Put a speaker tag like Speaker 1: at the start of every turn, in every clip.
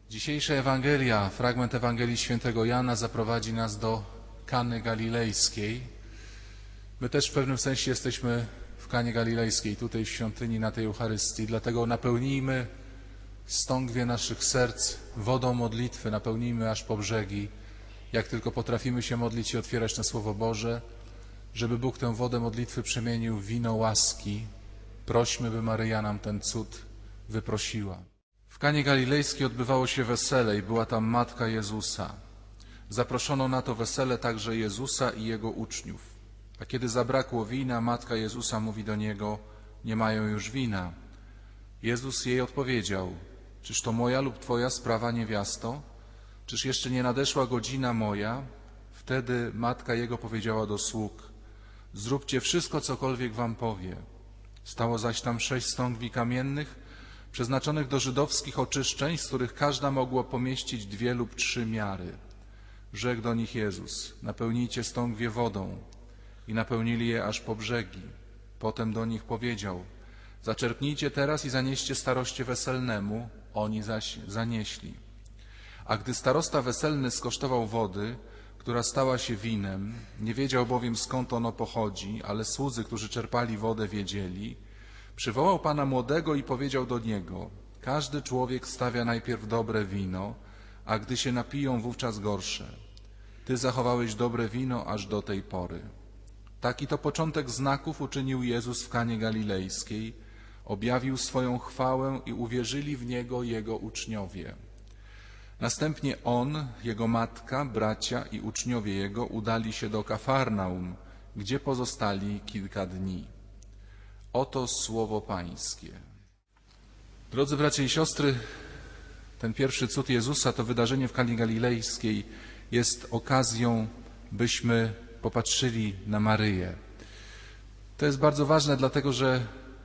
Speaker 1: Dzisiejsza Ewangelia, fragment Ewangelii Świętego Jana zaprowadzi nas do Kany Galilejskiej. My też w pewnym sensie jesteśmy w Kanie Galilejskiej, tutaj w świątyni na tej Eucharystii, dlatego napełnijmy stągwie naszych serc wodą modlitwy, napełnijmy aż po brzegi, jak tylko potrafimy się modlić i otwierać na Słowo Boże, żeby Bóg tę wodę modlitwy przemienił w wino łaski. Prośmy, by Maryja nam ten cud wyprosiła. W Kanie Galilejskiej odbywało się wesele i była tam matka Jezusa. Zaproszono na to wesele także Jezusa i Jego uczniów. A kiedy zabrakło wina, matka Jezusa mówi do Niego: nie mają już wina. Jezus jej odpowiedział: czyż to moja lub Twoja sprawa, niewiasto? Czyż jeszcze nie nadeszła godzina moja? Wtedy matka Jego powiedziała do sług: zróbcie wszystko, cokolwiek wam powie. Stało zaś tam 6 stągwi kamiennych, przeznaczonych do żydowskich oczyszczeń, z których każda mogła pomieścić 2 lub 3 miary. Rzekł do nich Jezus: napełnijcie stągwie wodą. I napełnili je aż po brzegi. Potem do nich powiedział: zaczerpnijcie teraz i zanieście staroście weselnemu. Oni zaś zanieśli. A gdy starosta weselny skosztował wody, która stała się winem, nie wiedział bowiem, skąd ono pochodzi, ale słudzy, którzy czerpali wodę, wiedzieli, przywołał pana młodego i powiedział do niego: każdy człowiek stawia najpierw dobre wino, a gdy się napiją, wówczas gorsze. Ty zachowałeś dobre wino aż do tej pory. Taki to początek znaków uczynił Jezus w Kanie Galilejskiej, objawił swoją chwałę i uwierzyli w Niego Jego uczniowie. Następnie On, Jego matka, bracia i uczniowie Jego udali się do Kafarnaum, gdzie pozostali kilka dni. Oto słowo Pańskie. Drodzy bracia i siostry, ten pierwszy cud Jezusa, to wydarzenie w Kanie Galilejskiej, jest okazją, byśmy popatrzyli na Maryję. To jest bardzo ważne, dlatego że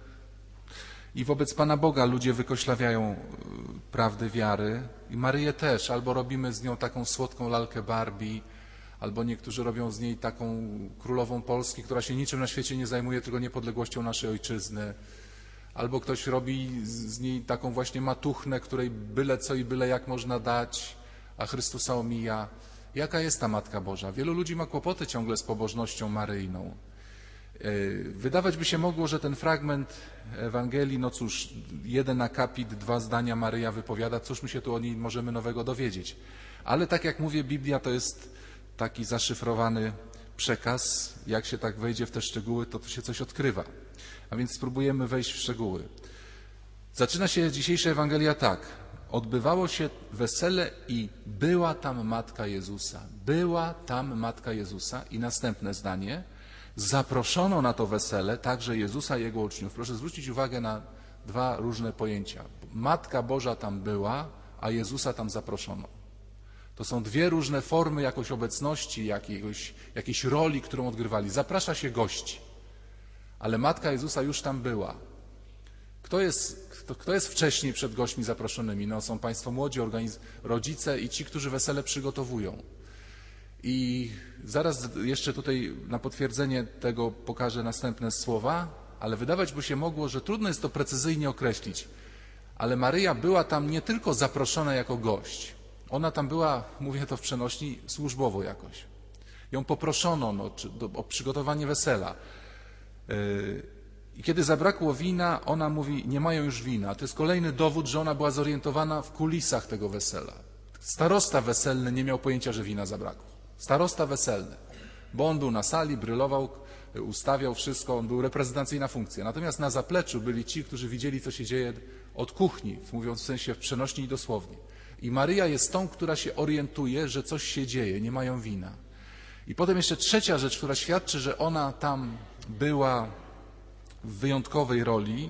Speaker 1: i wobec Pana Boga ludzie wykoślawiają prawdy wiary i Maryję też. Albo robimy z nią taką słodką lalkę Barbie, albo niektórzy robią z niej taką królową Polski, która się niczym na świecie nie zajmuje, tylko niepodległością naszej ojczyzny. Albo ktoś robi z niej taką właśnie matuchnę, której byle co i byle jak można dać, a Chrystusa omija. Jaka jest ta Matka Boża? Wielu ludzi ma kłopoty ciągle z pobożnością maryjną. Wydawać by się mogło, że ten fragment Ewangelii, no cóż, 1 akapit, 2 zdania Maryja wypowiada, cóż my się tu o niej możemy nowego dowiedzieć. Ale tak jak mówię, Biblia to jest taki zaszyfrowany przekaz. Jak się tak wejdzie w te szczegóły, to tu się coś odkrywa. A więc spróbujemy wejść w szczegóły. Zaczyna się dzisiejsza Ewangelia tak. Odbywało się wesele i była tam Matka Jezusa. Była tam Matka Jezusa i następne zdanie. Zaproszono na to wesele także Jezusa i Jego uczniów. Proszę zwrócić uwagę na 2 różne pojęcia. Matka Boża tam była, a Jezusa tam zaproszono. To są 2 różne formy jakoś obecności, jakiejś roli, którą odgrywali. Zaprasza się gości, ale Matka Jezusa już tam była. Kto jest wcześniej przed gośćmi zaproszonymi? No, są Państwo młodzi, rodzice i ci, którzy wesele przygotowują. I zaraz jeszcze tutaj na potwierdzenie tego pokażę następne słowa, ale wydawać by się mogło, że trudno jest to precyzyjnie określić. Ale Maryja była tam nie tylko zaproszona jako gość. Ona tam była, mówię to w przenośni, służbowo jakoś. Ją poproszono o przygotowanie wesela. I kiedy zabrakło wina, ona mówi: nie mają już wina. To jest kolejny dowód, że ona była zorientowana w kulisach tego wesela. Starosta weselny nie miał pojęcia, że wina zabrakło. Starosta weselny, bo on był na sali, brylował, ustawiał wszystko, on był reprezentacyjna funkcja. Natomiast na zapleczu byli ci, którzy widzieli, co się dzieje od kuchni, mówiąc w sensie w przenośni i dosłownie. I Maryja jest tą, która się orientuje, że coś się dzieje, nie mają wina. I potem jeszcze trzecia rzecz, która świadczy, że ona tam była w wyjątkowej roli.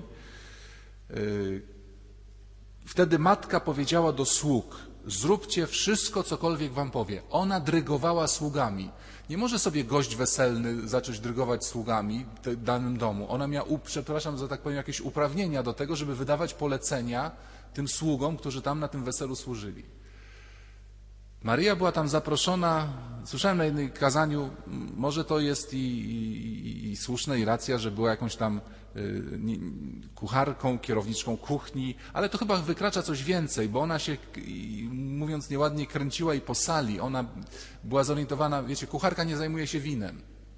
Speaker 1: Wtedy matka powiedziała do sług: zróbcie wszystko, cokolwiek wam powie. Ona dyrygowała sługami. Nie może sobie gość weselny zacząć dyrygować sługami w danym domu. Ona miała, przepraszam, że tak powiem, jakieś uprawnienia do tego, żeby wydawać polecenia tym sługom, którzy tam na tym weselu służyli. Maryja była tam zaproszona. Słyszałem na jednym kazaniu, może to jest i słuszne, i racja, że była jakąś tam kucharką, kierowniczką kuchni, ale to chyba wykracza coś więcej, bo ona się, mówiąc nieładnie, kręciła i po sali. Ona była zorientowana, wiecie, kucharka nie zajmuje się winem.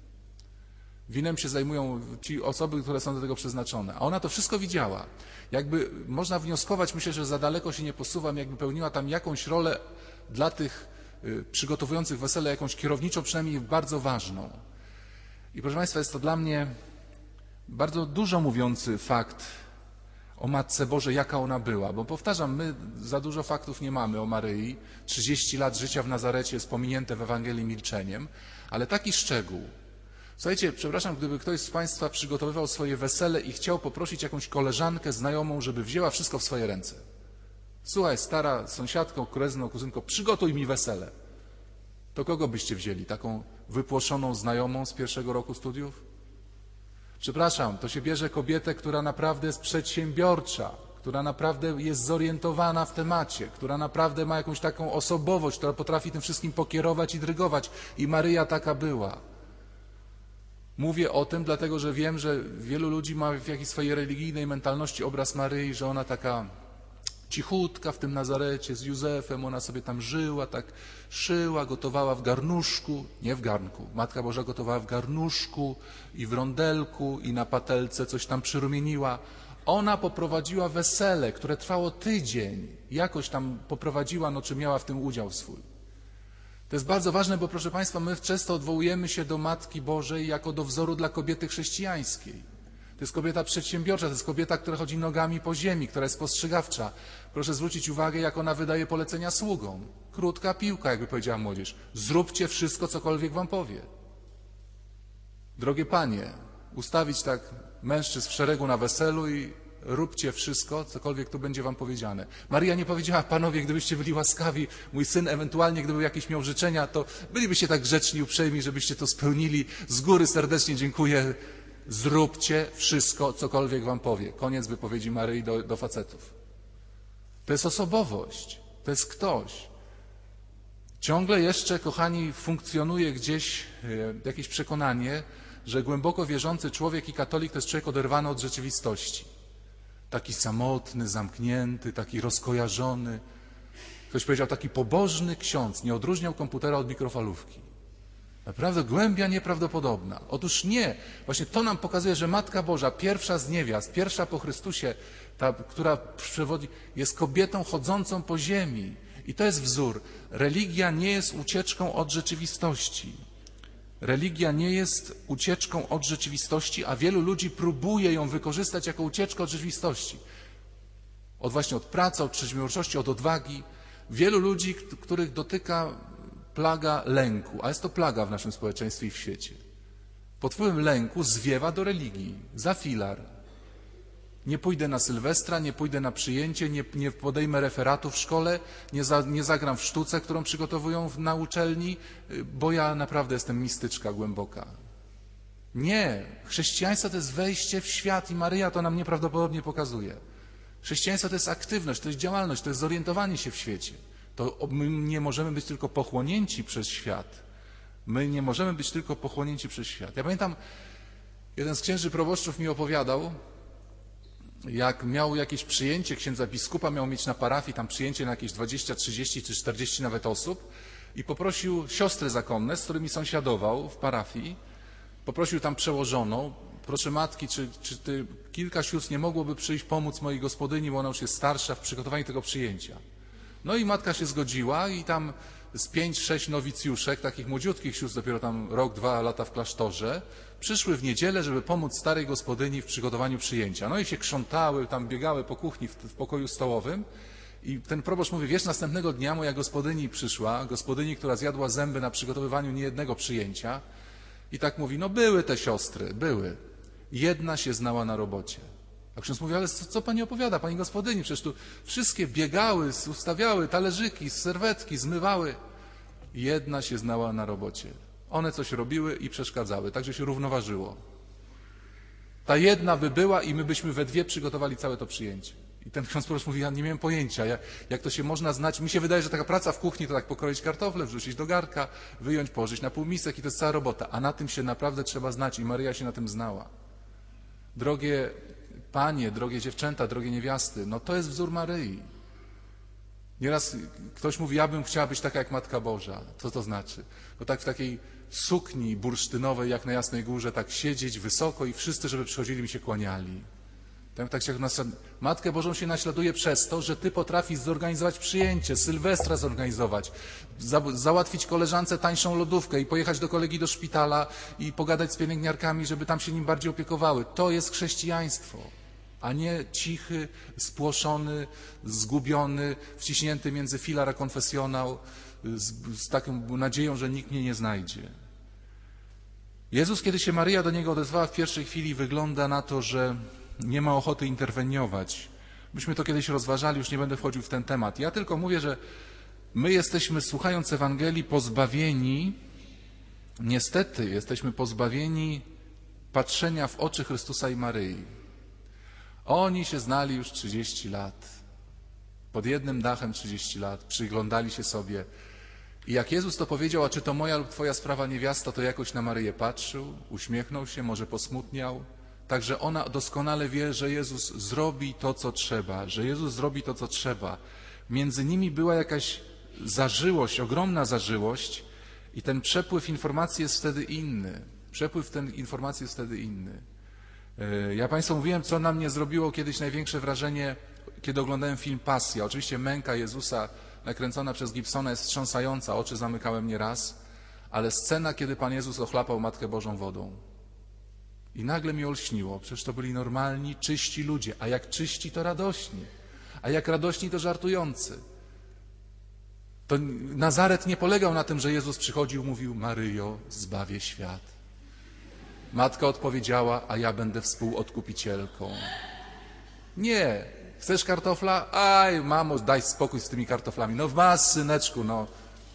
Speaker 1: Winem się zajmują ci osoby, które są do tego przeznaczone. A ona to wszystko widziała. Jakby można wnioskować, myślę, że za daleko się nie posuwam, jakby pełniła tam jakąś rolę dla tych przygotowujących wesele, jakąś kierowniczą, przynajmniej bardzo ważną. I proszę Państwa, jest to dla mnie bardzo dużo mówiący fakt o Matce Bożej, jaka ona była. Bo powtarzam, my za dużo faktów nie mamy o Maryi. 30 lat życia w Nazarecie jest pominięte w Ewangelii milczeniem, ale taki szczegół. Słuchajcie, przepraszam, gdyby ktoś z Państwa przygotowywał swoje wesele i chciał poprosić jakąś koleżankę, znajomą, żeby wzięła wszystko w swoje ręce. Słuchaj, stara sąsiadko, krewno, kuzynko, przygotuj mi wesele. To kogo byście wzięli? Taką wypłoszoną znajomą z pierwszego roku studiów? Przepraszam, to się bierze kobietę, która naprawdę jest przedsiębiorcza, która naprawdę jest zorientowana w temacie, która naprawdę ma jakąś taką osobowość, która potrafi tym wszystkim pokierować i dyrygować. I Maryja taka była. Mówię o tym, dlatego że wiem, że wielu ludzi ma w jakiejś swojej religijnej mentalności obraz Maryi, że ona taka cichutka w tym Nazarecie z Józefem, ona sobie tam żyła, tak szyła, gotowała w garnuszku, nie w garnku. Matka Boża gotowała w garnuszku i w rondelku i na patelce coś tam przyrumieniła. Ona poprowadziła wesele, które trwało tydzień. Jakoś tam poprowadziła, no czy miała w tym udział swój. To jest bardzo ważne, bo proszę Państwa, my często odwołujemy się do Matki Bożej jako do wzoru dla kobiety chrześcijańskiej. To jest kobieta przedsiębiorcza, to jest kobieta, która chodzi nogami po ziemi, która jest spostrzegawcza. Proszę zwrócić uwagę, jak ona wydaje polecenia sługom. Krótka piłka, jakby powiedziała młodzież. Zróbcie wszystko, cokolwiek wam powie. Drogie panie, ustawić tak mężczyzn w szeregu na weselu i róbcie wszystko, cokolwiek tu będzie wam powiedziane. Maryja nie powiedziała, panowie, gdybyście byli łaskawi, mój syn ewentualnie, gdyby jakieś miał życzenia, to bylibyście tak grzeczni i uprzejmi, żebyście to spełnili. Z góry serdecznie dziękuję. Zróbcie wszystko, cokolwiek wam powie. Koniec wypowiedzi Maryi do facetów. To jest osobowość, to jest ktoś. Ciągle jeszcze, kochani, funkcjonuje gdzieś jakieś przekonanie, że głęboko wierzący człowiek i katolik to jest człowiek oderwany od rzeczywistości. Taki samotny, zamknięty, taki rozkojarzony. Ktoś powiedział, taki pobożny ksiądz, nie odróżniał komputera od mikrofalówki. Naprawdę głębia nieprawdopodobna. Otóż nie. Właśnie to nam pokazuje, że Matka Boża, pierwsza z niewiast, pierwsza po Chrystusie, ta, która przewodzi, jest kobietą chodzącą po ziemi. I to jest wzór. Religia nie jest ucieczką od rzeczywistości. Religia nie jest ucieczką od rzeczywistości, a wielu ludzi próbuje ją wykorzystać jako ucieczkę od rzeczywistości. Właśnie od pracy, od przedsiębiorczości, od odwagi. Wielu ludzi, których dotyka plaga lęku, a jest to plaga w naszym społeczeństwie i w świecie. Pod wpływem lęku zwiewa do religii, za filar. Nie pójdę na Sylwestra, nie pójdę na przyjęcie, nie podejmę referatu w szkole, nie zagram w sztuce, którą przygotowują na uczelni, bo ja naprawdę jestem mistyczka głęboka. Nie. Chrześcijaństwo to jest wejście w świat i Maryja to nam nieprawdopodobnie pokazuje. Chrześcijaństwo to jest aktywność, to jest działalność, to jest zorientowanie się w świecie. To my nie możemy być tylko pochłonięci przez świat. My nie możemy być tylko pochłonięci przez świat. Ja pamiętam, jeden z księży proboszczów mi opowiadał, jak miał jakieś przyjęcie, księdza biskupa miał mieć na parafii, tam przyjęcie na jakieś 20, 30 czy 40 nawet osób i poprosił siostry zakonne, z którymi sąsiadował w parafii, poprosił tam przełożoną, proszę matki, czy ty, kilka sióstr nie mogłoby przyjść pomóc mojej gospodyni, bo ona już jest starsza w przygotowaniu tego przyjęcia. No i matka się zgodziła i tam z 5-6 nowicjuszek, takich młodziutkich sióstr, dopiero tam rok, 2 lata w klasztorze, przyszły w niedzielę, żeby pomóc starej gospodyni w przygotowaniu przyjęcia. No i się krzątały, tam biegały po kuchni w pokoju stołowym i ten proboszcz mówi, wiesz, następnego dnia moja gospodyni przyszła, gospodyni, która zjadła zęby na przygotowywaniu niejednego przyjęcia i tak mówi, no były te siostry, były. Jedna się znała na robocie. A ksiądz mówi, ale co pani opowiada, pani gospodyni? Przecież tu wszystkie biegały, ustawiały talerzyki, serwetki, zmywały. Jedna się znała na robocie. One coś robiły i przeszkadzały, także się równoważyło. Ta jedna by była i my byśmy we dwie przygotowali całe to przyjęcie. I ten ksiądz proboszcz mówi, ja nie miałem pojęcia, jak to się można znać. Mi się wydaje, że taka praca w kuchni to tak pokroić kartofle, wrzucić do garka, wyjąć, położyć na półmisek i to jest cała robota. A na tym się naprawdę trzeba znać i Maryja się na tym znała. Drogie panie, drogie dziewczęta, drogie niewiasty, no to jest wzór Maryi. Nieraz ktoś mówi, ja bym chciała być taka jak Matka Boża. Co to znaczy? Bo tak w takiej sukni bursztynowej, jak na Jasnej Górze, tak siedzieć wysoko i wszyscy, żeby przychodzili, mi się kłaniali. Tak się Matkę Bożą się naśladuje przez to, że ty potrafisz zorganizować przyjęcie, Sylwestra zorganizować, załatwić koleżance tańszą lodówkę i pojechać do kolegi do szpitala i pogadać z pielęgniarkami, żeby tam się nim bardziej opiekowały. To jest chrześcijaństwo, a nie cichy, spłoszony, zgubiony, wciśnięty między filar a konfesjonał z taką nadzieją, że nikt mnie nie znajdzie. Jezus, kiedy się Maryja do Niego odezwała w pierwszej chwili, wygląda na to, że nie ma ochoty interweniować. Myśmy to kiedyś rozważali, już nie będę wchodził w ten temat. Ja tylko mówię, że my jesteśmy, słuchając Ewangelii, pozbawieni, niestety jesteśmy pozbawieni patrzenia w oczy Chrystusa i Maryi. Oni się znali już 30 lat. Pod jednym dachem 30 lat. Przyglądali się sobie. I jak Jezus to powiedział, a czy to moja lub twoja sprawa niewiasta, to jakoś na Maryję patrzył, uśmiechnął się, może posmutniał. Także ona doskonale wie, że Jezus zrobi to, co trzeba, że Jezus zrobi to, co trzeba. Między nimi była jakaś zażyłość, ogromna zażyłość i ten przepływ informacji jest wtedy inny. Przepływ ten informacji jest wtedy inny. Ja Państwu mówiłem, co na mnie zrobiło kiedyś największe wrażenie, kiedy oglądałem film Pasja. Oczywiście męka Jezusa nakręcona przez Gibsona jest wstrząsająca, oczy zamykałem nieraz, ale scena, kiedy Pan Jezus ochlapał Matkę Bożą wodą. I nagle mi olśniło, przecież to byli normalni, czyści ludzie, a jak czyści to radośni, a jak radośni to żartujący. To Nazaret nie polegał na tym, że Jezus przychodził i mówił, Maryjo, zbawię świat. Matka odpowiedziała, a ja będę współodkupicielką. Nie, chcesz kartofla? Aj, mamo, daj spokój z tymi kartoflami. No masz, syneczku, no.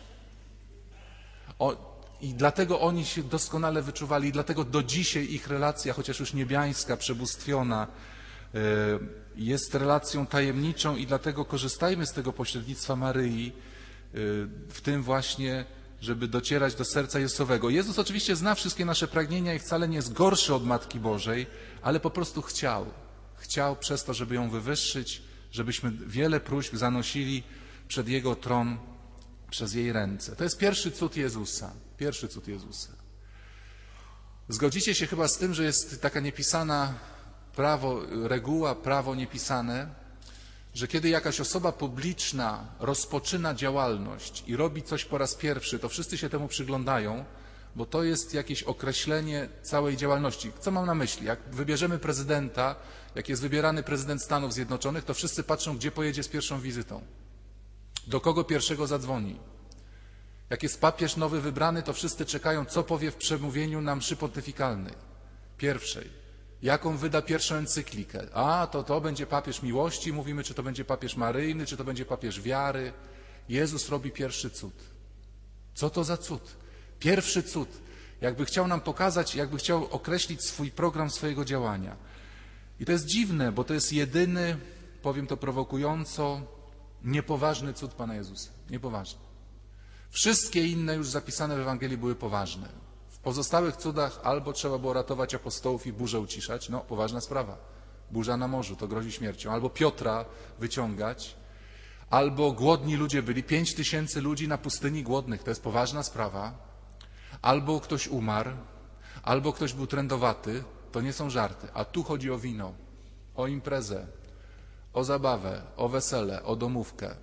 Speaker 1: I dlatego oni się doskonale wyczuwali, i dlatego do dzisiaj ich relacja, chociaż już niebiańska, przebóstwiona, jest relacją tajemniczą i dlatego korzystajmy z tego pośrednictwa Maryi w tym właśnie, żeby docierać do serca Jezusowego. Jezus oczywiście zna wszystkie nasze pragnienia i wcale nie jest gorszy od Matki Bożej, ale po prostu chciał. Chciał przez to, żeby ją wywyższyć, żebyśmy wiele próśb zanosili przed Jego tron przez jej ręce. To jest pierwszy cud Jezusa. Pierwszy cud Jezusa. Zgodzicie się chyba z tym, że jest taka niepisana reguła, prawo niepisane, że kiedy jakaś osoba publiczna rozpoczyna działalność i robi coś po raz pierwszy, to wszyscy się temu przyglądają, bo to jest jakieś określenie całej działalności. Co mam na myśli? Jak wybierzemy prezydenta, jak jest wybierany prezydent Stanów Zjednoczonych, to wszyscy patrzą, gdzie pojedzie z pierwszą wizytą. Do kogo pierwszego zadzwoni. Jak jest papież nowy wybrany, to wszyscy czekają, co powie w przemówieniu na mszy pontyfikalnej. Pierwszej. Jaką wyda pierwszą encyklikę. A, to będzie papież miłości, mówimy, czy to będzie papież maryjny, czy to będzie papież wiary. Jezus robi pierwszy cud. Co to za cud? Pierwszy cud. Jakby chciał nam pokazać, jakby chciał określić swój program swojego działania. I to jest dziwne, bo to jest jedyny, powiem to prowokująco, niepoważny cud Pana Jezusa. Niepoważny. Wszystkie inne już zapisane w Ewangelii były poważne. W pozostałych cudach albo trzeba było ratować apostołów i burzę uciszać, no poważna sprawa. Burza na morzu, to grozi śmiercią. Albo Piotra wyciągać, albo głodni ludzie byli, 5000 ludzi na pustyni głodnych, to jest poważna sprawa. Albo ktoś umarł, albo ktoś był trędowaty, to nie są żarty. A tu chodzi o wino, o imprezę, o zabawę, o wesele, o domówkę.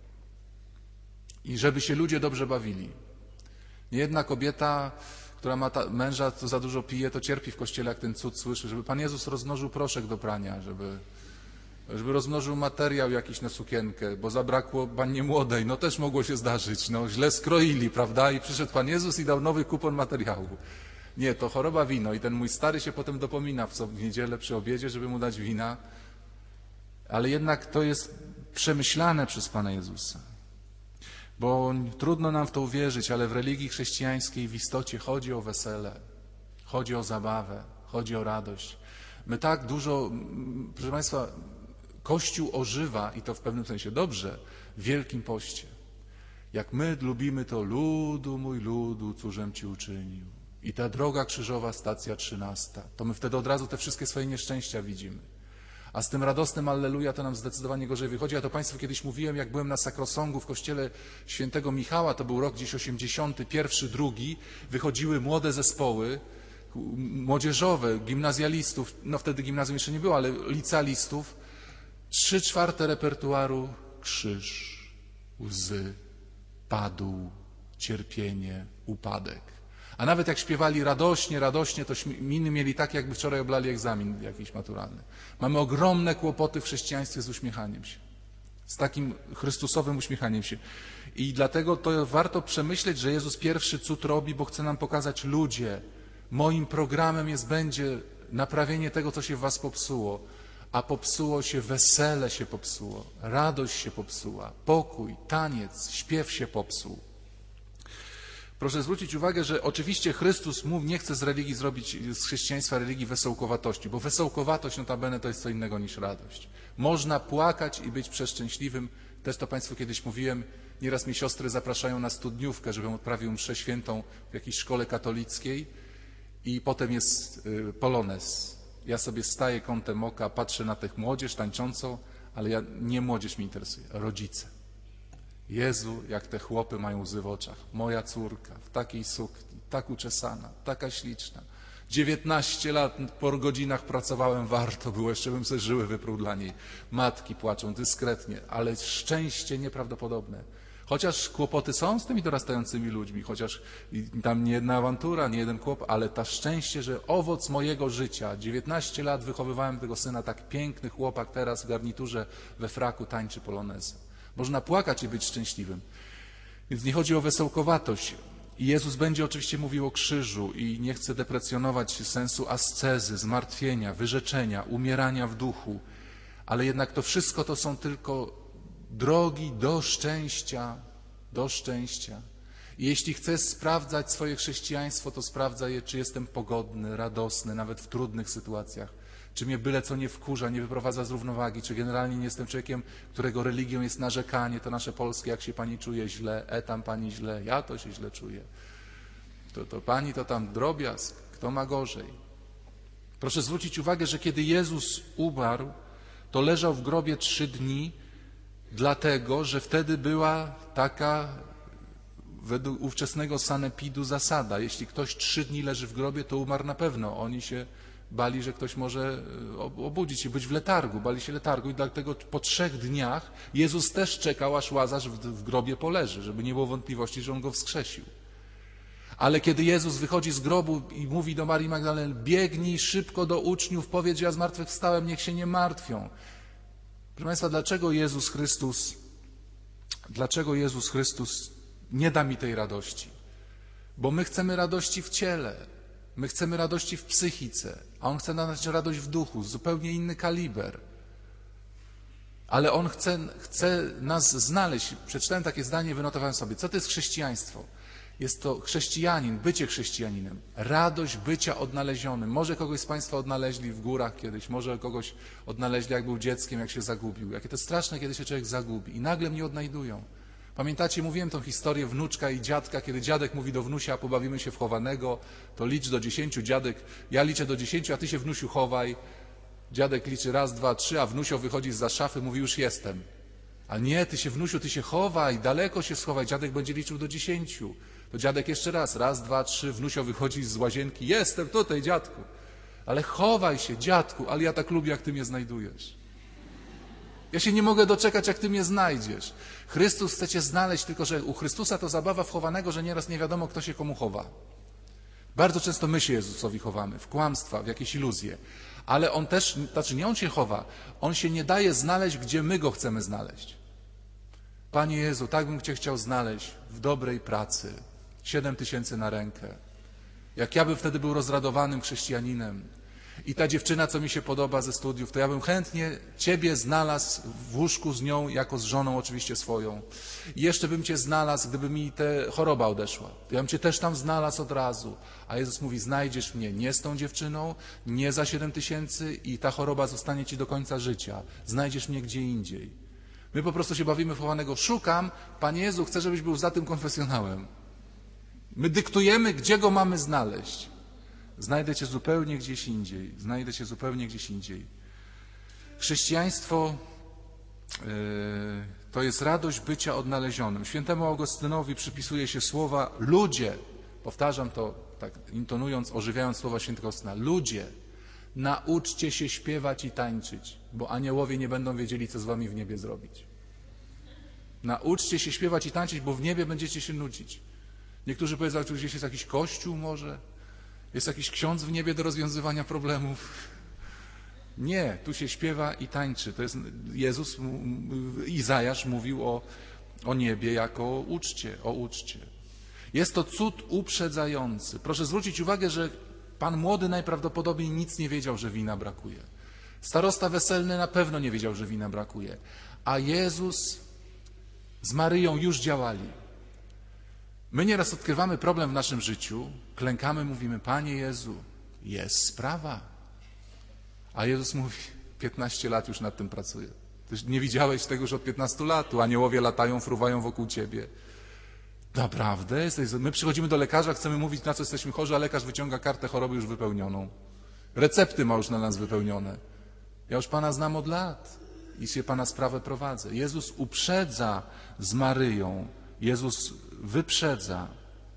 Speaker 1: I żeby się ludzie dobrze bawili. Niejedna kobieta, która ma męża, co za dużo pije, to cierpi w kościele, jak ten cud słyszy, żeby Pan Jezus rozmnożył proszek do prania, żeby rozmnożył materiał jakiś na sukienkę, bo zabrakło pannie młodej, no też mogło się zdarzyć, no źle skroili, prawda? I przyszedł Pan Jezus i dał nowy kupon materiału. Nie, to choroba wino i ten mój stary się potem dopomina w niedzielę przy obiedzie, żeby mu dać wina, ale jednak to jest przemyślane przez Pana Jezusa. Bo trudno nam w to uwierzyć, ale w religii chrześcijańskiej w istocie chodzi o wesele, chodzi o zabawę, chodzi o radość. My tak dużo, proszę Państwa, Kościół ożywa, i to w pewnym sensie dobrze, w Wielkim Poście. Jak my lubimy to, ludu mój ludu, cóżem Ci uczynił. I ta droga krzyżowa, stacja 13. To my wtedy od razu te wszystkie swoje nieszczęścia widzimy. A z tym radosnym Alleluja to nam zdecydowanie gorzej wychodzi. Ja to Państwu kiedyś mówiłem, jak byłem na Sakrosągu w kościele świętego Michała, to był rok gdzieś 81, 2, wychodziły młode zespoły młodzieżowe, gimnazjalistów, no wtedy gimnazjum jeszcze nie było, ale licealistów, 3/4 repertuaru krzyż, łzy, padł, cierpienie, upadek. A nawet jak śpiewali radośnie, radośnie, to miny mieli tak, jakby wczoraj oblali egzamin jakiś maturalny. Mamy ogromne kłopoty w chrześcijaństwie z uśmiechaniem się. Z takim chrystusowym uśmiechaniem się. I dlatego to warto przemyśleć, że Jezus pierwszy cud robi, bo chce nam pokazać: ludzie, moim programem będzie naprawienie tego, co się w was popsuło. A popsuło się, wesele się popsuło, radość się popsuła, pokój, taniec, śpiew się popsuł. Proszę zwrócić uwagę, że oczywiście Chrystus nie chce z chrześcijaństwa religii wesołkowatości, bo wesołkowatość notabene to jest co innego niż radość. Można płakać i być przeszczęśliwym. Też to Państwu kiedyś mówiłem. Nieraz mnie siostry zapraszają na studniówkę, żebym odprawił mszę świętą w jakiejś szkole katolickiej i potem jest polonez. Ja sobie staję kątem oka, patrzę na tę młodzież tańczącą, ale nie młodzież mnie interesuje, rodzice. Jezu, jak te chłopy mają łzy w oczach. Moja córka w takiej sukni, tak uczesana, taka śliczna. 19 lat po godzinach pracowałem, warto było, jeszcze bym sobie żyły wyprół dla niej. Matki płaczą dyskretnie, ale szczęście nieprawdopodobne. Chociaż kłopoty są z tymi dorastającymi ludźmi, chociaż tam nie jedna awantura, nie jeden kłopot, ale to szczęście, że owoc mojego życia, 19 lat wychowywałem tego syna, tak piękny chłopak teraz w garniturze, we fraku tańczy polonezę. Można płakać i być szczęśliwym. Więc nie chodzi o wesołkowatość. I Jezus będzie oczywiście mówił o krzyżu i nie chce deprecjonować sensu ascezy, zmartwienia, wyrzeczenia, umierania w duchu. Ale jednak to wszystko to są tylko drogi do szczęścia, do szczęścia. I jeśli chcesz sprawdzać swoje chrześcijaństwo, to sprawdzaj je, czy jestem pogodny, radosny, nawet w trudnych sytuacjach. Czy mnie byle co nie wkurza, nie wyprowadza z równowagi, czy generalnie nie jestem człowiekiem, którego religią jest narzekanie, to nasze polskie, jak się pani czuje źle, tam pani źle, ja to się źle czuję. To pani to tam drobiazg, kto ma gorzej. Proszę zwrócić uwagę, że kiedy Jezus umarł, to leżał w grobie 3 dni, dlatego, że wtedy była taka według ówczesnego sanepidu zasada. Jeśli ktoś 3 dni leży w grobie, to umarł na pewno. Oni się bali, że ktoś może obudzić się, być w letargu, bali się letargu i dlatego po 3 dniach Jezus też czekał, aż Łazarz w grobie poleży, żeby nie było wątpliwości, że On go wskrzesił. Ale kiedy Jezus wychodzi z grobu i mówi do Marii Magdaleny: biegnij szybko do uczniów, powiedz, że ja zmartwychwstałem, niech się nie martwią. Proszę Państwa, dlaczego Jezus Chrystus nie da mi tej radości? Bo my chcemy radości w ciele, my chcemy radości w psychice, a On chce dać radość w duchu, zupełnie inny kaliber. Ale On chce nas znaleźć. Przeczytałem takie zdanie, wynotowałem sobie. Co to jest chrześcijaństwo? Jest to chrześcijanin, bycie chrześcijaninem, radość bycia odnalezionym. Może kogoś z Państwa odnaleźli w górach kiedyś, może kogoś odnaleźli, jak był dzieckiem, jak się zagubił. Jakie to straszne, kiedy się człowiek zagubi i nagle mnie odnajdują. Pamiętacie, mówiłem tą historię wnuczka i dziadka, kiedy dziadek mówi do wnusia: pobawimy się w chowanego, to licz do 10, dziadek, ja liczę do 10, a ty się, wnusiu, chowaj. Dziadek liczy 1, 2, 3, a wnusio wychodzi zza szafy, mówi: już jestem. A nie, ty się, wnusiu, ty się chowaj, daleko się schowaj, dziadek będzie liczył do 10. To dziadek jeszcze raz, 1, 2, 3, wnusio wychodzi z łazienki: jestem tutaj, dziadku. Ale chowaj się, dziadku, ale ja tak lubię, jak ty mnie znajdujesz. Ja się nie mogę doczekać, jak ty mnie znajdziesz. Chrystus chce cię znaleźć, tylko że u Chrystusa to zabawa w chowanego, że nieraz nie wiadomo, kto się komu chowa. Bardzo często my się Jezusowi chowamy, w kłamstwa, w jakieś iluzje. Ale On też, znaczy nie On się chowa, On się nie daje znaleźć, gdzie my Go chcemy znaleźć. Panie Jezu, tak bym Cię chciał znaleźć w dobrej pracy, 7000 na rękę. Jak ja bym wtedy był rozradowanym chrześcijaninem i ta dziewczyna, co mi się podoba ze studiów, to ja bym chętnie Ciebie znalazł w łóżku z nią, jako z żoną oczywiście swoją. I jeszcze bym Cię znalazł, gdyby mi ta choroba odeszła. Ja bym Cię też tam znalazł od razu. A Jezus mówi: znajdziesz mnie nie z tą dziewczyną, nie za 7000 i ta choroba zostanie Ci do końca życia. Znajdziesz mnie gdzie indziej. My po prostu się bawimy w chowanego. Szukam, Panie Jezu, chcę, żebyś był za tym konfesjonałem. My dyktujemy, gdzie Go mamy znaleźć. Znajdę Cię zupełnie gdzieś indziej. Znajdę Cię zupełnie gdzieś indziej. Chrześcijaństwo to jest radość bycia odnalezionym. Świętemu Augustynowi przypisuje się słowa ludzie, powtarzam to tak intonując, ożywiając słowa świętego Augustyna, ludzie, nauczcie się śpiewać i tańczyć, bo aniołowie nie będą wiedzieli, co z wami w niebie zrobić. Nauczcie się śpiewać i tańczyć, bo w niebie będziecie się nudzić. Niektórzy powiedzą, że gdzieś jest jakiś kościół może, jest jakiś ksiądz w niebie do rozwiązywania problemów. Nie, tu się śpiewa i tańczy. To jest Jezus, Izajasz mówił o niebie jako o uczcie. Jest to cud uprzedzający. Proszę zwrócić uwagę, że pan młody najprawdopodobniej nic nie wiedział, że wina brakuje. Starosta weselny na pewno nie wiedział, że wina brakuje. A Jezus z Maryją już działali. My nieraz odkrywamy problem w naszym życiu, klękamy, mówimy, Panie Jezu, jest sprawa. A Jezus mówi, 15 lat już nad tym pracuję. Ty nie widziałeś tego już od 15 lat. Tu aniołowie latają, fruwają wokół ciebie. Naprawdę? My przychodzimy do lekarza, chcemy mówić, na co jesteśmy chorzy, a lekarz wyciąga kartę choroby już wypełnioną. Recepty ma już na nas wypełnione. Ja już Pana znam od lat i się Pana sprawę prowadzę. Jezus uprzedza z Maryją. Jezus wyprzedza.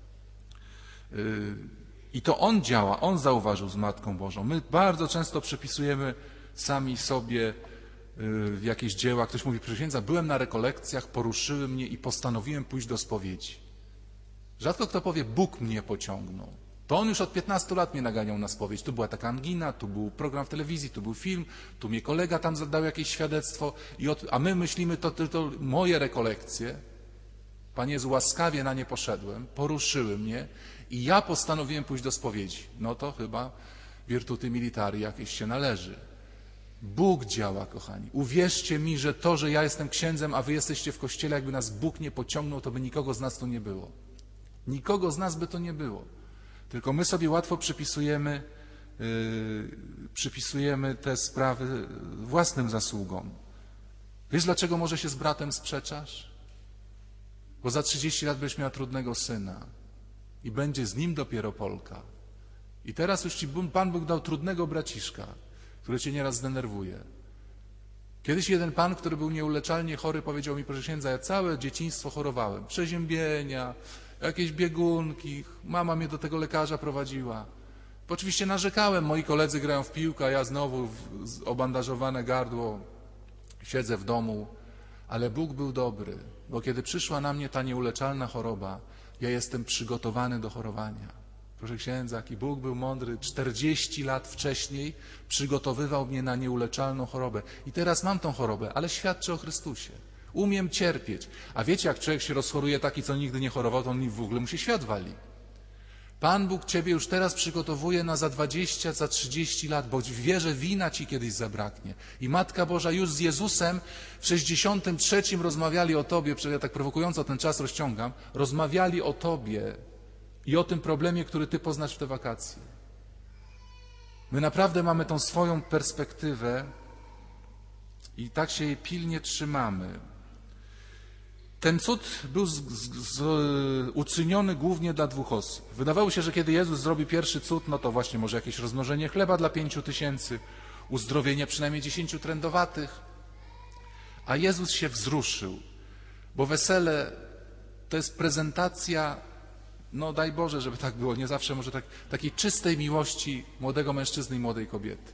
Speaker 1: I to On działa, On zauważył z Matką Bożą. My bardzo często przypisujemy sami sobie jakieś dzieła. Ktoś mówi, proszę księdza, byłem na rekolekcjach, poruszyły mnie i postanowiłem pójść do spowiedzi. Rzadko kto powie, Bóg mnie pociągnął. To On już od 15 lat mnie naganiał na spowiedź. Tu była taka angina, tu był program w telewizji, tu był film, tu mnie kolega tam zadał jakieś świadectwo. A my myślimy, to moje rekolekcje. Panie Jezu, łaskawie na nie poszedłem, poruszyły mnie i ja postanowiłem pójść do spowiedzi. No to chyba virtuti militari jakieś się należy. Bóg działa, kochani. Uwierzcie mi, że to, że ja jestem księdzem, a wy jesteście w kościele, jakby nas Bóg nie pociągnął, to by nikogo z nas tu nie było. Nikogo z nas by to nie było. Tylko my sobie łatwo przypisujemy te sprawy własnym zasługom. Wiesz, dlaczego może się z bratem sprzeczasz? Bo za 30 lat będziesz miała trudnego syna i będzie z nim dopiero Polka. I teraz już ci Pan Bóg dał trudnego braciszka, który cię nieraz zdenerwuje. Kiedyś jeden pan, który był nieuleczalnie chory, powiedział mi, proszę księdza, ja całe dzieciństwo chorowałem. Przeziębienia, jakieś biegunki, mama mnie do tego lekarza prowadziła. Oczywiście narzekałem, moi koledzy grają w piłkę, a ja znowu obandażowane gardło, siedzę w domu. Ale Bóg był dobry, bo kiedy przyszła na mnie ta nieuleczalna choroba, ja jestem przygotowany do chorowania. Proszę księdza, jaki Bóg był mądry, 40 lat wcześniej przygotowywał mnie na nieuleczalną chorobę. I teraz mam tą chorobę, ale świadczę o Chrystusie. Umiem cierpieć. A wiecie, jak człowiek się rozchoruje taki, co nigdy nie chorował, to on w ogóle mu się świat wali. Pan Bóg ciebie już teraz przygotowuje na za 20, za 30 lat, bo wie, że wina ci kiedyś zabraknie. I Matka Boża już z Jezusem w 63 rozmawiali o tobie, ja tak prowokująco ten czas rozciągam, rozmawiali o tobie i o tym problemie, który ty poznasz w te wakacje. My naprawdę mamy tą swoją perspektywę i tak się jej pilnie trzymamy. Ten cud był uczyniony głównie dla 2 osób. Wydawało się, że kiedy Jezus zrobi pierwszy cud, no to właśnie może jakieś rozmnożenie chleba dla 5000, uzdrowienie przynajmniej 10 trędowatych. A Jezus się wzruszył, bo wesele to jest prezentacja, no daj Boże, żeby tak było, nie zawsze może takiej czystej miłości młodego mężczyzny i młodej kobiety.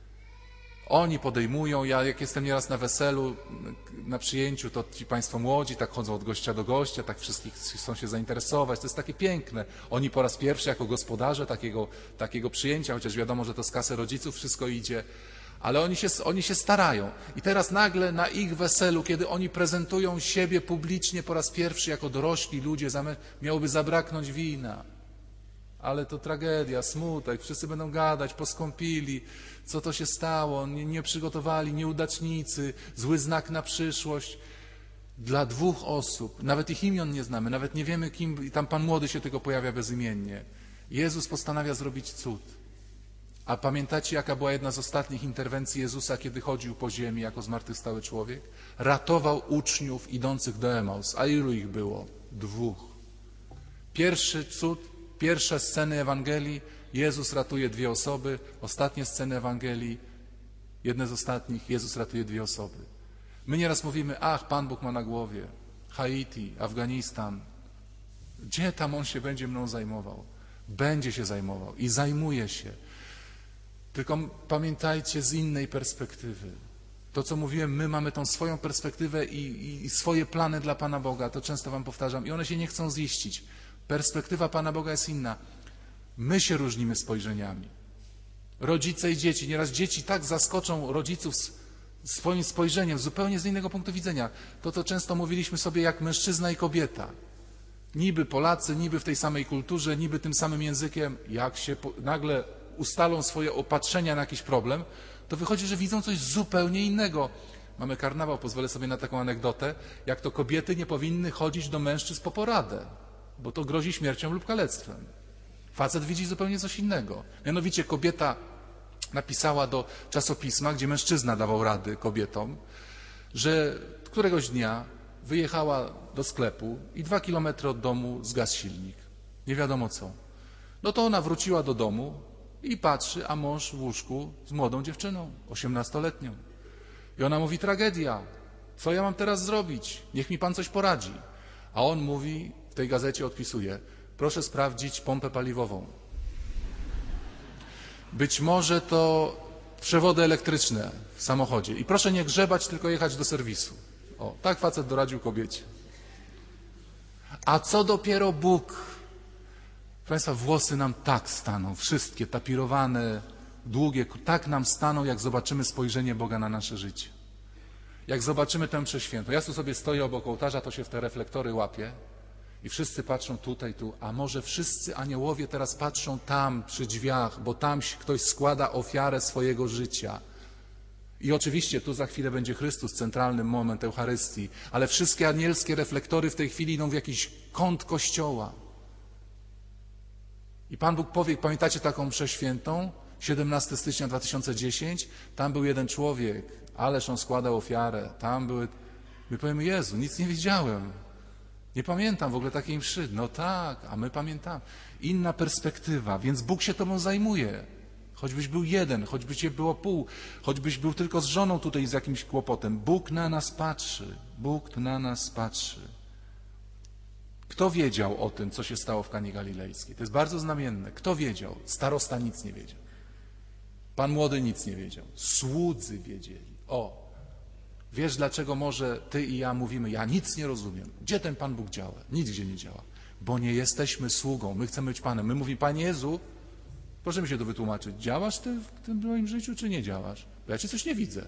Speaker 1: Oni podejmują, ja jak jestem nieraz na weselu, na przyjęciu, to ci państwo młodzi tak chodzą od gościa do gościa, tak wszystkich chcą się zainteresować, to jest takie piękne. Oni po raz pierwszy jako gospodarze takiego przyjęcia, chociaż wiadomo, że to z kasy rodziców wszystko idzie, ale oni się starają. I teraz nagle na ich weselu, kiedy oni prezentują siebie publicznie po raz pierwszy jako dorośli ludzie, miałoby zabraknąć wina. Ale to tragedia, smutek, wszyscy będą gadać, poskąpili, co to się stało, nie przygotowali, nieudacznicy, zły znak na przyszłość. Dla 2 osób, nawet ich imion nie znamy, nawet nie wiemy kim, i tam Pan Młody się tylko pojawia bezimiennie. Jezus postanawia zrobić cud. A pamiętacie, jaka była jedna z ostatnich interwencji Jezusa, kiedy chodził po ziemi jako zmartwychwstały człowiek? Ratował uczniów idących do Emaus. A ilu ich było? 2. Pierwszy cud, pierwsze sceny Ewangelii, Jezus ratuje 2 osoby, ostatnie sceny Ewangelii, jedne z ostatnich, Jezus ratuje 2 osoby. My nieraz mówimy, ach, Pan Bóg ma na głowie Haiti, Afganistan. Gdzie tam On się będzie mną zajmował? Będzie się zajmował i zajmuje się. Tylko pamiętajcie z innej perspektywy. To, co mówiłem, my mamy tą swoją perspektywę i swoje plany dla Pana Boga. To często wam powtarzam i one się nie chcą ziścić. Perspektywa Pana Boga jest inna. My się różnimy spojrzeniami. Rodzice i dzieci. Nieraz dzieci tak zaskoczą rodziców swoim spojrzeniem zupełnie z innego punktu widzenia. To, co często mówiliśmy sobie jak mężczyzna i kobieta. Niby Polacy, niby w tej samej kulturze, niby tym samym językiem. Jak się nagle ustalą swoje opatrzenia na jakiś problem, to wychodzi, że widzą coś zupełnie innego. Mamy karnawał, pozwolę sobie na taką anegdotę, jak to kobiety nie powinny chodzić do mężczyzn po poradę, bo to grozi śmiercią lub kalectwem. Facet widzi zupełnie coś innego. Mianowicie kobieta napisała do czasopisma, gdzie mężczyzna dawał rady kobietom, że któregoś dnia wyjechała do sklepu i 2 kilometry od domu zgasł silnik. Nie wiadomo co. No to ona wróciła do domu i patrzy, a mąż w łóżku z młodą dziewczyną, 18-letnią. I ona mówi, tragedia, co ja mam teraz zrobić? Niech mi pan coś poradzi. A on mówi, w tej gazecie odpisuje, proszę sprawdzić pompę paliwową. Być może to przewody elektryczne w samochodzie. I proszę nie grzebać, tylko jechać do serwisu. O, tak facet doradził kobiecie. A co dopiero Bóg? Proszę Państwa, włosy nam tak staną, wszystkie tapirowane, długie, tak nam staną, jak zobaczymy spojrzenie Boga na nasze życie. Jak zobaczymy tę mszę świętą. Ja tu sobie stoję obok ołtarza, to się w te reflektory łapię i wszyscy patrzą tutaj, tu. A może wszyscy aniołowie teraz patrzą tam, przy drzwiach, bo tam ktoś składa ofiarę swojego życia. I oczywiście tu za chwilę będzie Chrystus, centralny moment Eucharystii, ale wszystkie anielskie reflektory w tej chwili idą w jakiś kąt Kościoła. I Pan Bóg powie, pamiętacie taką mszę świętą? 17 stycznia 2010, tam był jeden człowiek, ależ on składał ofiarę, tam były... My powiemy, Jezu, nic nie widziałem, nie pamiętam w ogóle takiej mszy. No tak, a my pamiętamy. Inna perspektywa, więc Bóg się tobą zajmuje. Choćbyś był jeden, choćby cię było pół, choćbyś był tylko z żoną tutaj z jakimś kłopotem. Bóg na nas patrzy, Bóg na nas patrzy. Kto wiedział o tym, co się stało w Kanie Galilejskiej? To jest bardzo znamienne. Kto wiedział? Starosta nic nie wiedział. Pan młody nic nie wiedział. Słudzy wiedzieli. O, wiesz dlaczego może ty i ja mówimy, ja nic nie rozumiem. Gdzie ten Pan Bóg działa? Nigdzie nie działa. Bo nie jesteśmy sługą. My chcemy być Panem. My mówimy, Panie Jezu, proszę mi się to wytłumaczyć. Działasz ty w tym moim życiu, czy nie działasz? Bo ja cię coś nie widzę.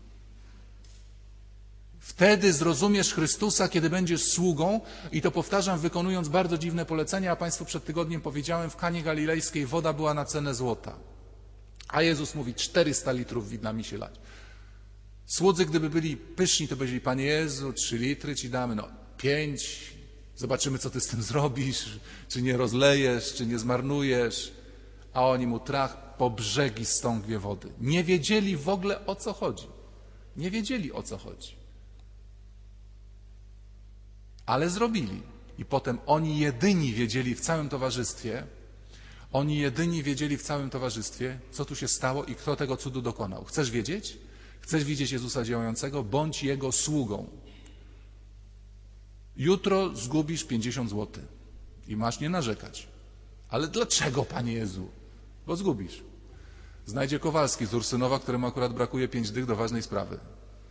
Speaker 1: Wtedy zrozumiesz Chrystusa, kiedy będziesz sługą i to powtarzam, wykonując bardzo dziwne polecenia, a Państwu przed tygodniem powiedziałem, w Kanie Galilejskiej woda była na cenę złota. A Jezus mówi, 400 litrów widna mi się lać. Słudzy, gdyby byli pyszni, to by powiedzieli, Panie Jezu, 3 litry ci damy, no 5, zobaczymy, co ty z tym zrobisz, czy nie rozlejesz, czy nie zmarnujesz. A oni mu trach po brzegi stągwie wody. Nie wiedzieli w ogóle, o co chodzi. Nie wiedzieli, o co chodzi. Ale zrobili. I potem oni jedyni wiedzieli w całym towarzystwie, co tu się stało i kto tego cudu dokonał. Chcesz wiedzieć? Chcesz widzieć Jezusa działającego? Bądź Jego sługą. Jutro zgubisz 50 zł i masz nie narzekać. Ale dlaczego, Panie Jezu? Bo zgubisz. Znajdzie Kowalski z Ursynowa, któremu akurat brakuje 5 dych do ważnej sprawy.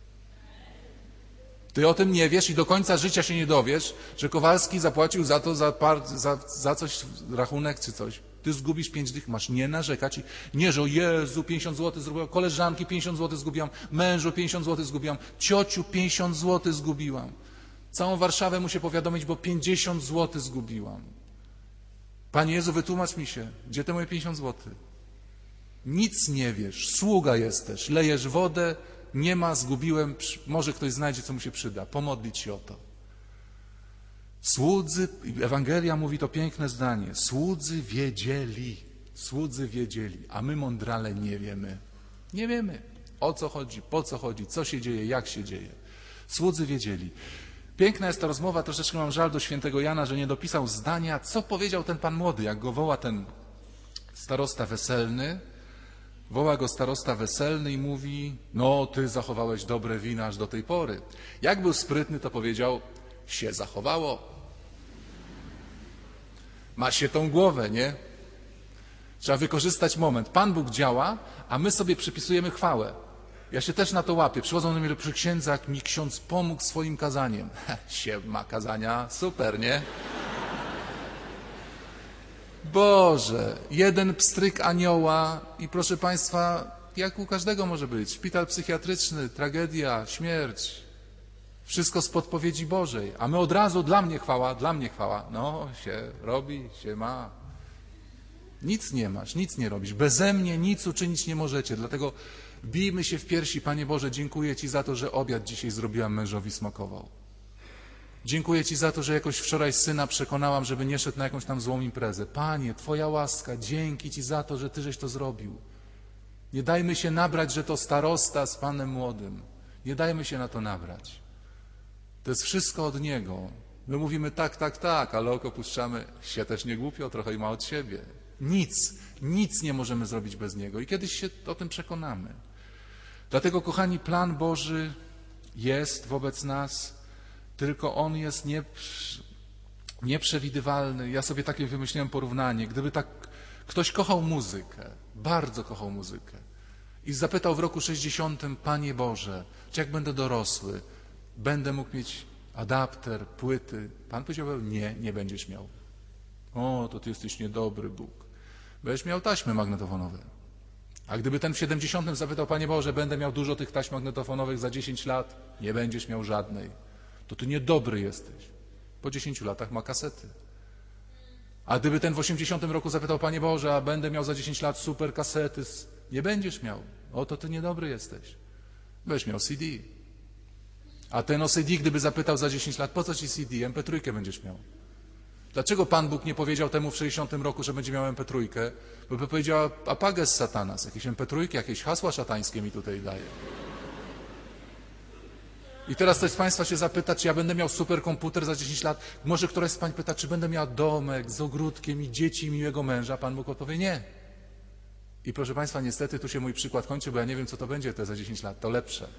Speaker 1: Ty o tym nie wiesz i do końca życia się nie dowiesz, że Kowalski zapłacił za to, za coś, rachunek czy coś. Ty zgubisz 5 dych, masz nie narzekać i nie, że o Jezu, 50 zł zgubiłam, koleżanki 50 zł zgubiłam, mężu 50 zł zgubiłam, ciociu 50 zł zgubiłam. Całą Warszawę muszę powiadomić, bo 50 zł zgubiłam. Panie Jezu, wytłumacz mi się, gdzie te moje 50 zł? Nic nie wiesz, sługa jesteś, lejesz wodę, nie ma, zgubiłem, może ktoś znajdzie, co mu się przyda. Pomodlić się o to. Słudzy, Ewangelia mówi to piękne zdanie, słudzy wiedzieli, a my mądrale nie wiemy. Nie wiemy, o co chodzi, po co chodzi, co się dzieje, jak się dzieje. Słudzy wiedzieli. Piękna jest ta rozmowa, troszeczkę mam żal do świętego Jana, że nie dopisał zdania, co powiedział ten pan młody, jak go woła ten starosta weselny. Woła go starosta weselny i mówi, no ty zachowałeś dobre wina aż do tej pory. Jak był sprytny, to powiedział, się zachowało. Ma się tą głowę, nie? Trzeba wykorzystać moment. Pan Bóg działa, a my sobie przypisujemy chwałę. Ja się też na to łapię. Przychodzą do mnie przy księdza, jak mi ksiądz pomógł swoim kazaniem. Się ma kazania, super, nie? Boże, jeden pstryk anioła i proszę Państwa, jak u każdego może być. Szpital psychiatryczny, tragedia, śmierć. Wszystko z podpowiedzi Bożej. A my od razu, dla mnie chwała. No, się robi, się ma. Nic nie masz, nic nie robisz. Beze mnie nic uczynić nie możecie. Dlatego bijmy się w piersi. Panie Boże, dziękuję Ci za to, że obiad dzisiaj zrobiłam mężowi smakował. Dziękuję Ci za to, że jakoś wczoraj syna przekonałam, żeby nie szedł na jakąś tam złą imprezę. Panie, Twoja łaska, dzięki Ci za to, że Ty żeś to zrobił. Nie dajmy się nabrać, że to starosta z panem młodym. Nie dajmy się na to nabrać. To jest wszystko od Niego. My mówimy tak, ale oko puszczamy się też nie głupio, trochę i ma od siebie. Nic nie możemy zrobić bez Niego i kiedyś się o tym przekonamy. Dlatego, kochani, plan Boży jest wobec nas, tylko on jest nieprzewidywalny. Ja sobie takie wymyśliłem porównanie. Gdyby tak ktoś kochał muzykę, bardzo kochał muzykę i zapytał w roku 60, Panie Boże, czy jak będę dorosły, będę mógł mieć adapter, płyty? Pan powiedział, nie będziesz miał. O, to Ty jesteś niedobry Bóg. Będziesz miał taśmy magnetofonowe. A gdyby ten w 70 zapytał, Panie Boże, będę miał dużo tych taśm magnetofonowych za 10 lat, nie będziesz miał żadnej. To Ty niedobry jesteś. Po 10 latach ma kasety. A gdyby ten w 80 roku zapytał, Panie Boże, a będę miał za 10 lat super kasety, nie będziesz miał. O, to Ty niedobry jesteś. Będziesz miał CD. A ten o CD, gdyby zapytał za 10 lat, po co Ci CD? MP3 będziesz miał. Dlaczego Pan Bóg nie powiedział temu w 60 roku, że będzie miał MP3? Bo by powiedział, apages satanas, jakieś MP3, jakieś hasła szatańskie mi tutaj daje. I teraz ktoś z Państwa się zapyta, czy ja będę miał superkomputer za 10 lat. Może któraś z Pań pyta, czy będę miał domek z ogródkiem i dzieci i miłego męża. Pan Bóg odpowie, nie. I proszę Państwa, niestety tu się mój przykład kończy, bo ja nie wiem, co to będzie te za 10 lat. To lepsze.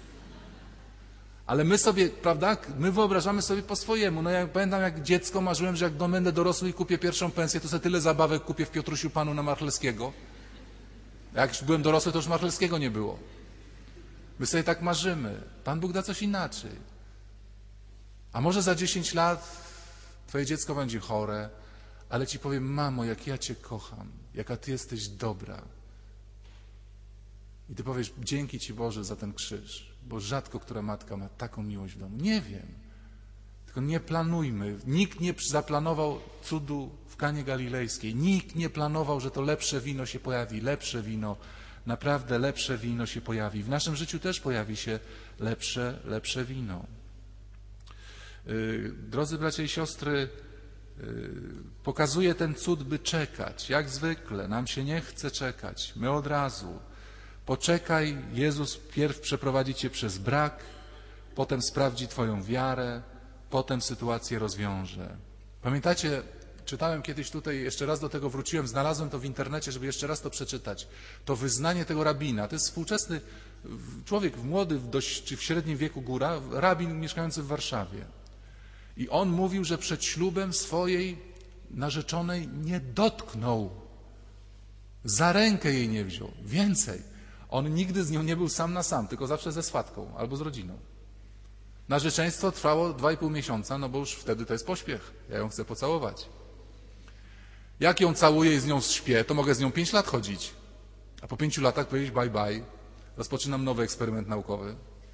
Speaker 1: Ale my sobie, prawda, my wyobrażamy sobie po swojemu. No ja pamiętam, jak dziecko marzyłem, że jak będę dorosły i kupię pierwszą pensję, to sobie tyle zabawek kupię w Piotrusiu Panu na Marchlewskiego. Jak już byłem dorosły, to już Marchlewskiego nie było. My sobie tak marzymy. Pan Bóg da coś inaczej. A może za 10 lat Twoje dziecko będzie chore, ale Ci powiem, mamo, jak ja Cię kocham, jaka Ty jesteś dobra. I Ty powiesz, dzięki Ci Boże za ten krzyż, bo rzadko która matka ma taką miłość w domu. Nie wiem. Tylko nie planujmy. Nikt nie zaplanował cudu w Kanie Galilejskiej. Nikt nie planował, że to lepsze wino się pojawi. Lepsze wino, naprawdę lepsze wino się pojawi. W naszym życiu też pojawi się lepsze wino. Drodzy bracia i siostry, pokazuje ten cud, by czekać. Jak zwykle, nam się nie chce czekać. My od razu. Poczekaj, Jezus pierw przeprowadzi Cię przez brak, potem sprawdzi Twoją wiarę, potem sytuację rozwiąże. Pamiętacie, czytałem kiedyś tutaj, jeszcze raz do tego wróciłem, znalazłem to w internecie, żeby jeszcze raz to przeczytać. To wyznanie tego rabina, to jest współczesny człowiek, młody, czy w średnim wieku góra, rabin mieszkający w Warszawie. I on mówił, że przed ślubem swojej narzeczonej nie dotknął. Za rękę jej nie wziął. Więcej. On nigdy z nią nie był sam na sam, tylko zawsze ze swatką albo z rodziną. Narzeczeństwo trwało 2,5 miesiąca, no bo już wtedy to jest pośpiech. Ja ją chcę pocałować. Jak ją całuję i z nią śpię, to mogę z nią 5 lat chodzić. A po 5 latach powiedzieć bye bye. Rozpoczynam nowy eksperyment naukowy.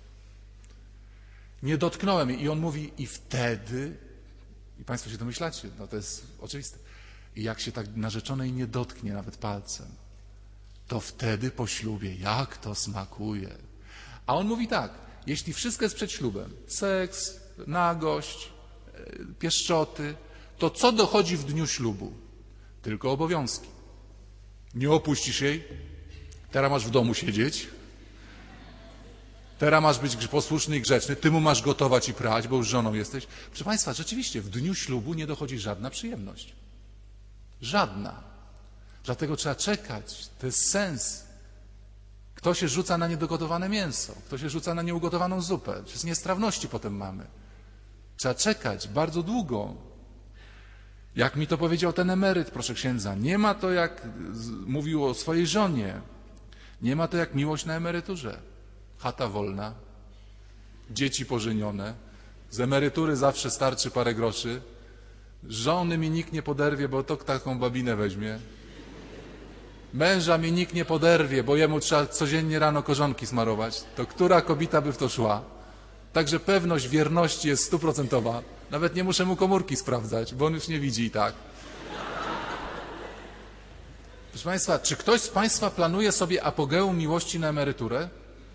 Speaker 1: Nie dotknąłem jej. I on mówi, i wtedy, i Państwo się domyślacie, no to jest oczywiste, i jak się tak narzeczonej nie dotknie nawet palcem, to wtedy po ślubie, jak to smakuje. A on mówi tak, jeśli wszystko jest przed ślubem, seks, nagość, pieszczoty, to co dochodzi w dniu ślubu? Tylko obowiązki. Nie opuścisz jej, teraz masz w domu siedzieć, Teraz masz być posłuszny i grzeczny, ty mu masz gotować i prać, bo już żoną jesteś. Proszę Państwa, rzeczywiście, w dniu ślubu nie dochodzi żadna przyjemność. Żadna. Dlatego trzeba czekać. To jest sens. Kto się rzuca na niedogotowane mięso? Kto się rzuca na nieugotowaną zupę? Przez niestrawności potem mamy. Trzeba czekać bardzo długo. Jak mi to powiedział ten emeryt, proszę księdza, nie ma to jak mówił o swojej żonie. Nie ma to jak miłość na emeryturze. Chata wolna, dzieci pożenione, z emerytury zawsze starczy parę groszy, żony mi nikt nie poderwie, bo to taką babinę weźmie. Męża mi nikt nie poderwie, bo jemu trzeba codziennie rano korzonki smarować. To która kobieta by w to szła? Także pewność wierności jest 100%. Nawet nie muszę mu komórki sprawdzać, bo on już nie widzi i tak. Proszę Państwa, czy ktoś z Państwa planuje sobie apogeum miłości na emeryturę?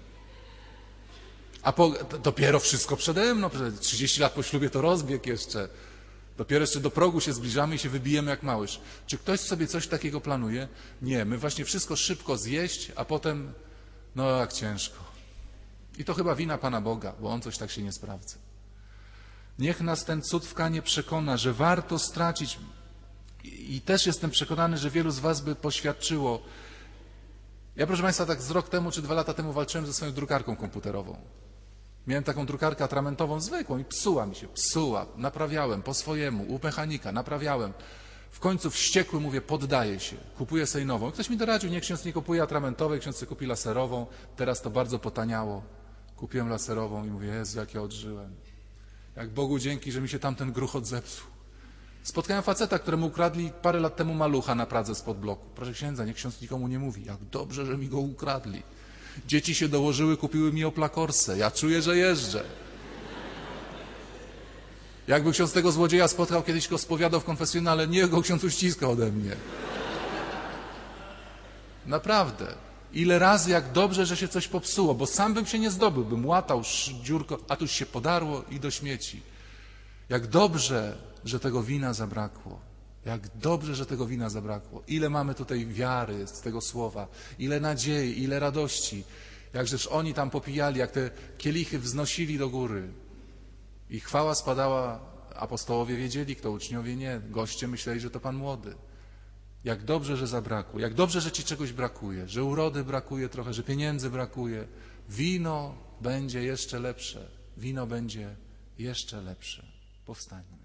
Speaker 1: Dopiero wszystko przede mną, 30 lat po ślubie to rozbieg jeszcze. Dopiero jeszcze do progu się zbliżamy i się wybijemy jak małyż. Czy ktoś sobie coś takiego planuje? Nie, my właśnie wszystko szybko zjeść, a potem, no jak ciężko. I to chyba wina Pana Boga, bo On coś tak się nie sprawdza. Niech nas ten cud w Kanie przekona, że warto stracić. I też jestem przekonany, że wielu z Was by poświadczyło. Ja, proszę Państwa, tak z rok temu czy 2 lata temu walczyłem ze swoją drukarką komputerową. Miałem taką drukarkę atramentową zwykłą i psuła mi się, psuła. Naprawiałem po swojemu, u mechanika, naprawiałem. W końcu wściekły mówię, poddaję się, kupuję sobie nową. Ktoś mi doradził, nie, ksiądz nie kupuje atramentowej, ksiądz sobie kupi laserową. Teraz to bardzo potaniało. Kupiłem laserową i mówię, Jezu, jak ja odżyłem. Jak Bogu dzięki, że mi się tamten gruchot zepsuł. Spotkałem faceta, któremu ukradli parę lat temu malucha na Pradze spod bloku. Proszę księdza, niech ksiądz nikomu nie mówi. Jak dobrze, że mi go ukradli. Dzieci się dołożyły, kupiły mi Opla Corsę. Ja czuję, że jeżdżę. Jakby ksiądz tego złodzieja spotkał, kiedyś go spowiadał w konfesjonale, niech go ksiądz uściska ode mnie. Naprawdę. Ile razy, jak dobrze, że się coś popsuło, bo sam bym się nie zdobył, bym łatał dziurko, a tuż się podarło i do śmieci. Jak dobrze, że tego wina zabrakło. Jak dobrze, że tego wina zabrakło. Ile mamy tutaj wiary z tego słowa, ile nadziei, ile radości. Jakżeż oni tam popijali, jak te kielichy wznosili do góry. I chwała spadała, apostołowie wiedzieli, kto uczniowie nie. Goście myśleli, że to Pan młody. Jak dobrze, że zabrakło. Jak dobrze, że Ci czegoś brakuje. Że urody brakuje trochę, że pieniędzy brakuje. Wino będzie jeszcze lepsze. Wino będzie jeszcze lepsze. Powstańmy.